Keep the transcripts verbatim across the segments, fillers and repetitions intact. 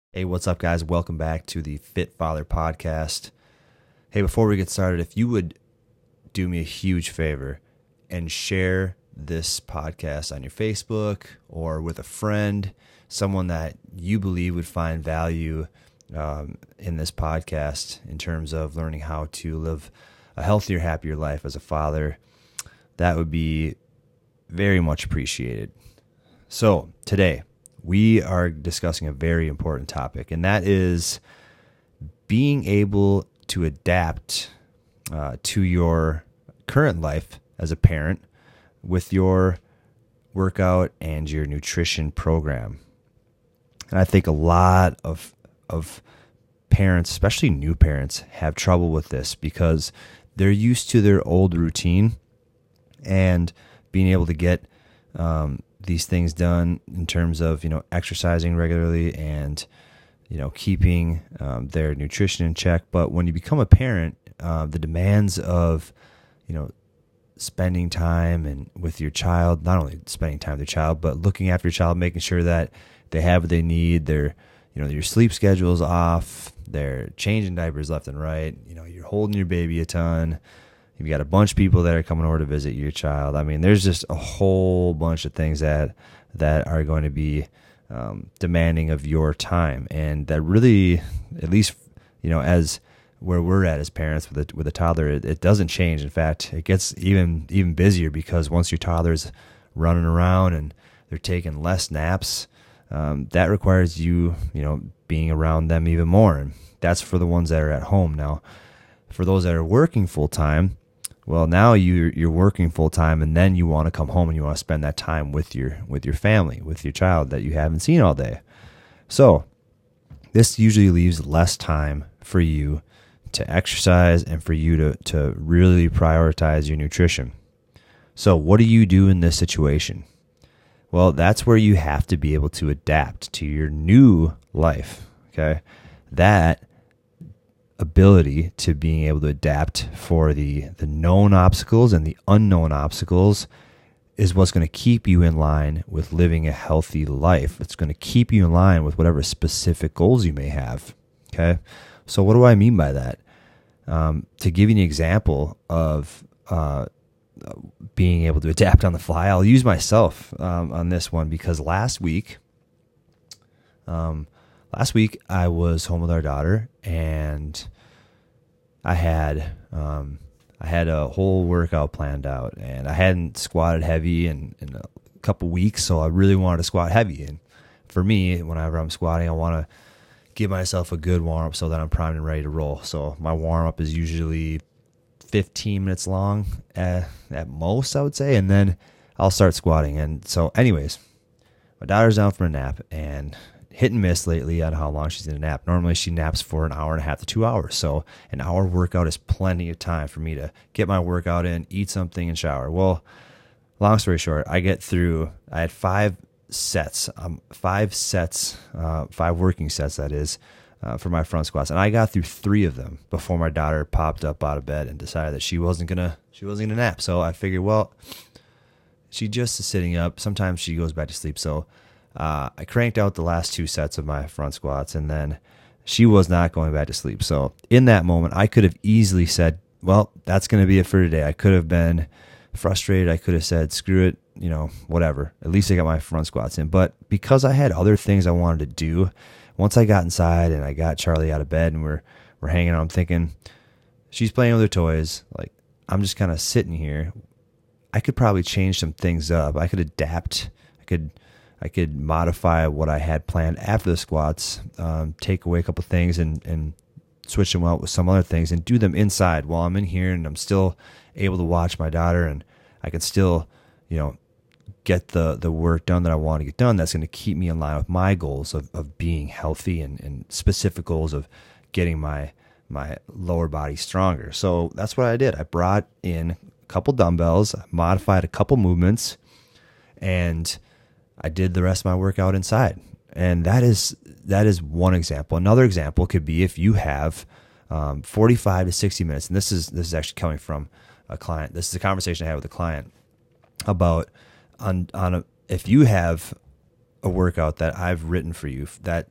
Hey, what's up, guys? Welcome back to the Fit Father podcast. Hey, before we get started, if you would do me a huge favor and share this podcast on your Facebook or with a friend, someone that you believe would find value um, in this podcast in terms of learning how to live a healthier, happier life as a father, that would be very much appreciated. So today, we are discussing a very important topic, and that is being able to adapt uh, to your current life as a parent with your workout and your nutrition program. And I think a lot of of parents, especially new parents, have trouble with this because they're used to their old routine and being able to get um, these things done in terms of, you know, exercising regularly and, you know, keeping um, their nutrition in check. But when you become a parent, uh, the demands of, you know, spending time and with your child, not only spending time with your child, but looking after your child, making sure that they have what they need, their, you know, your sleep schedule's off, they're changing diapers left and right, you know, you're holding your baby a ton. You've got a bunch of people that are coming over to visit your child. I mean, there's just a whole bunch of things that that are going to be um, demanding of your time, and that really, at least, you know, as where we're at as parents with a with a toddler, it, it doesn't change. In fact, it gets even even busier because once your toddler's running around and they're taking less naps, um, that requires you, you know, being around them even more. And that's for the ones that are at home. Now, for those that are working full time, well, now you you're working full time, and then you want to come home and you want to spend that time with your with your family, with your child that you haven't seen all day. So this usually leaves less time for you to exercise and for you to to really prioritize your nutrition. So what do you do in this situation? Well, that's where you have to be able to adapt to your new life. Okay, that ability to being able to adapt for the the known obstacles and the unknown obstacles is what's going to keep you in line with living a healthy life. It's going to keep you in line with whatever specific goals you may have. Okay, so what do I mean by that? Um, to give you an example of uh, being able to adapt on the fly, I'll use myself um, on this one because last week, um, Last week, I was home with our daughter, and I had um, I had a whole workout planned out, and I hadn't squatted heavy in, in a couple weeks, so I really wanted to squat heavy. And for me, whenever I'm squatting, I want to give myself a good warm-up so that I'm primed and ready to roll. So my warm-up is usually fifteen minutes long at, at most, I would say, and then I'll start squatting. And so anyways, my daughter's down for a nap, and hit and miss lately on how long she's in a nap. Normally she naps for an hour and a half to two hours. So an hour workout is plenty of time for me to get my workout in, eat something, and shower. Well, long story short, I get through, I had five sets, um, five sets, uh, five working sets, that is, uh, for my front squats. And I got through three of them before my daughter popped up out of bed and decided that she wasn't going to, she wasn't going to nap. So I figured, well, she just is sitting up. Sometimes she goes back to sleep. So Uh, I cranked out the last two sets of my front squats, and then she was not going back to sleep. So in that moment, I could have easily said, well, that's going to be it for today. I could have been frustrated. I could have said, screw it, you know, whatever. At least I got my front squats in. But because I had other things I wanted to do, once I got inside and I got Charlie out of bed and we're, we're hanging out, I'm thinking, she's playing with her toys. Like, I'm just kind of sitting here. I could probably change some things up. I could adapt. I could... I could modify what I had planned after the squats, um, take away a couple things and, and switch them out with some other things and do them inside while I'm in here and I'm still able to watch my daughter, and I can still, you know, get the, the work done that I want to get done. That's going to keep me in line with my goals of, of being healthy and, and specific goals of getting my, my lower body stronger. So that's what I did. I brought in a couple dumbbells, modified a couple movements, and I did the rest of my workout inside. And that is that is one example. Another example could be if you have um, forty-five to sixty minutes, and this is this is actually coming from a client. This is a conversation I had with a client about on on a, if you have a workout that I've written for you that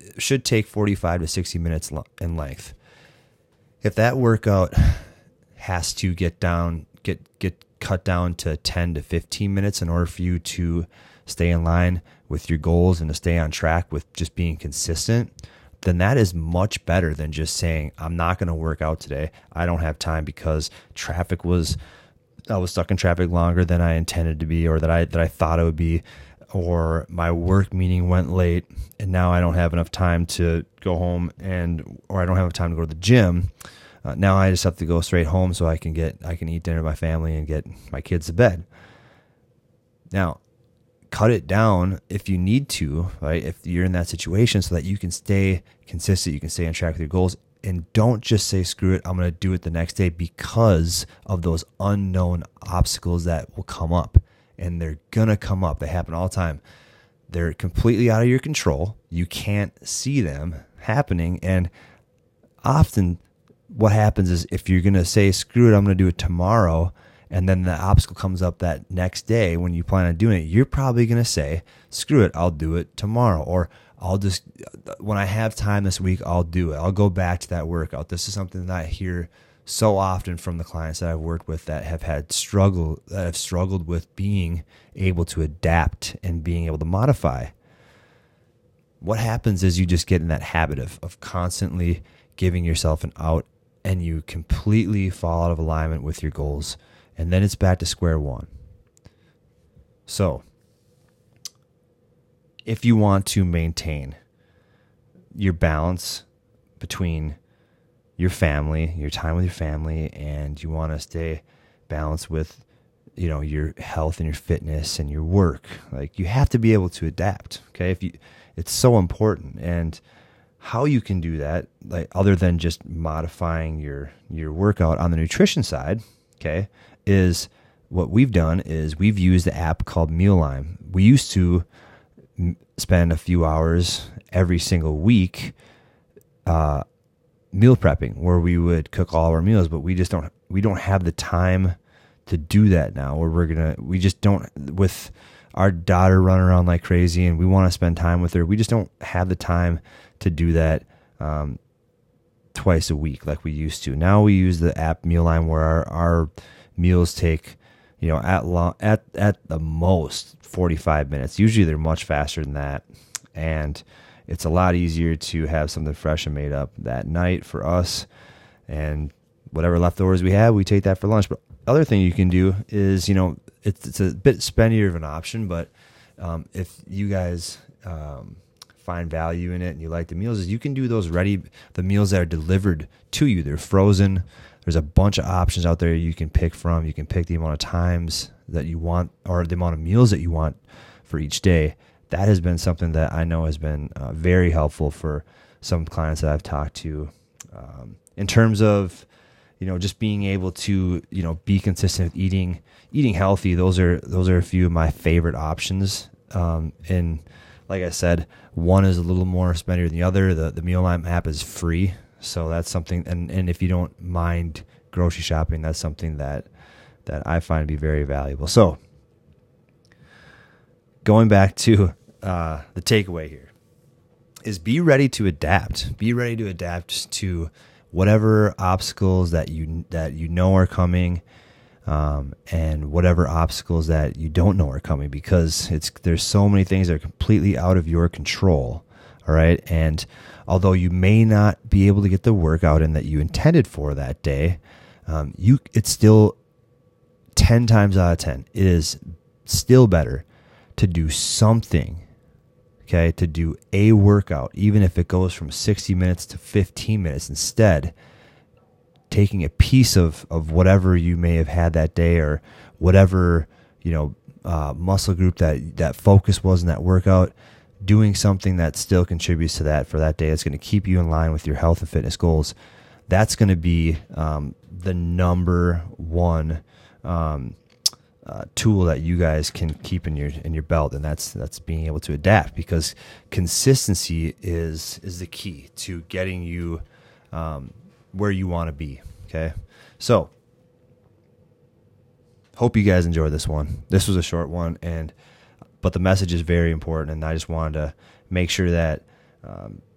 should take forty-five to sixty minutes in length. If that workout has to get down, get get cut down to ten to fifteen minutes in order for you to stay in line with your goals and to stay on track with just being consistent, then that is much better than just saying, I'm not going to work out today. I don't have time because traffic was, I was stuck in traffic longer than I intended to be, or that I, that I thought it would be, or my work meeting went late and now I don't have enough time to go home and, or I don't have time to go to the gym. Uh, now I just have to go straight home so I can get, I can eat dinner with my family and get my kids to bed. Now, cut it down if you need to, right? If you're in that situation, so that you can stay consistent, you can stay on track with your goals, and don't just say, screw it, I'm going to do it the next day, because of those unknown obstacles that will come up. And they're going to come up. They happen all the time. They're completely out of your control. You can't see them happening. And often what happens is, if you're going to say, screw it, I'm going to do it tomorrow, and then the obstacle comes up that next day when you plan on doing it, you're probably going to say, screw it, I'll do it tomorrow. Or I'll just, when I have time this week, I'll do it. I'll go back to that workout. This is something that I hear so often from the clients that I've worked with that have had struggle, that have struggled with being able to adapt and being able to modify. What happens is you just get in that habit of, of constantly giving yourself an out, and you completely fall out of alignment with your goals. And then it's back to square one. So, if you want to maintain your balance between your family, your time with your family, and you want to stay balanced with, you know, your health and your fitness and your work, like, you have to be able to adapt. Okay, if you, it's so important. And how you can do that, like, other than just modifying your your workout on the nutrition side, okay, is what we've done is we've used the app called Mealime. We used to m- spend a few hours every single week uh, meal prepping, where we would cook all our meals, but we just don't we don't have the time to do that now. Where we're gonna we just don't, with our daughter running around like crazy and we want to spend time with her, we just don't have the time to do that um, twice a week like we used to. Now we use the app Mealime, where our, our meals take, you know, at long, at at the most forty-five minutes. Usually they're much faster than that, and it's a lot easier to have something fresh and made up that night for us. And whatever leftovers we have, we take that for lunch. But other thing you can do is, you know, it's it's a bit spendier of an option, but um, if you guys um, find value in it and you like the meals, is you can do those ready, the meals that are delivered to you. They're frozen. There's a bunch of options out there you can pick from. You can pick the amount of times that you want, or the amount of meals that you want for each day. That has been something that I know has been uh, very helpful for some clients that I've talked to, um, in terms of, you know, just being able to, you know, be consistent with eating, eating healthy. Those are, those are a few of my favorite options. Um, and like I said, one is a little more spendier than the other. The, the Mealime app is free. So that's something, and, and if you don't mind grocery shopping, that's something that, that I find to be very valuable. So going back to uh, the takeaway here is, be ready to adapt. Be ready to adapt to whatever obstacles that you that you know are coming, um, and whatever obstacles that you don't know are coming, because it's there's so many things that are completely out of your control. All right, and although you may not be able to get the workout in that you intended for that day, um, you it's still ten times out of ten, it is still better to do something, okay, to do a workout, even if it goes from sixty minutes to fifteen minutes, instead taking a piece of, of whatever you may have had that day, or whatever, you know, uh, muscle group that, that focus was in that workout, doing something that still contributes to that for that day. It's going to keep you in line with your health and fitness goals. That's going to be um, the number one um, uh, tool that you guys can keep in your in your belt, and that's that's being able to adapt, because consistency is is the key to getting you um, where you want to be. Okay, so hope you guys enjoyed this one. This was a short one, and but the message is very important, and I just wanted to make sure that um,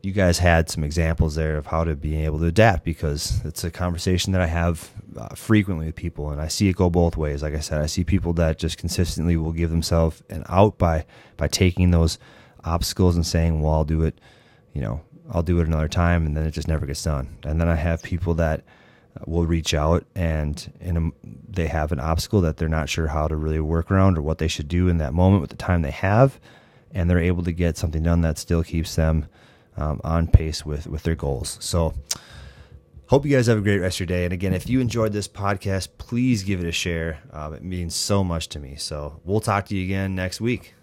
you guys had some examples there of how to be able to adapt, because it's a conversation that I have uh, frequently with people, and I see it go both ways. Like I said, I see people that just consistently will give themselves an out by by taking those obstacles and saying, well, I'll do it, you know, I'll do it another time, and then it just never gets done. And then I have people that will reach out and in a, they have an obstacle that they're not sure how to really work around or what they should do in that moment with the time they have, and they're able to get something done that still keeps them Um, on pace with, with their goals. So hope you guys have a great rest of your day. And again, if you enjoyed this podcast, please give it a share. Uh, it means so much to me. So we'll talk to you again next week.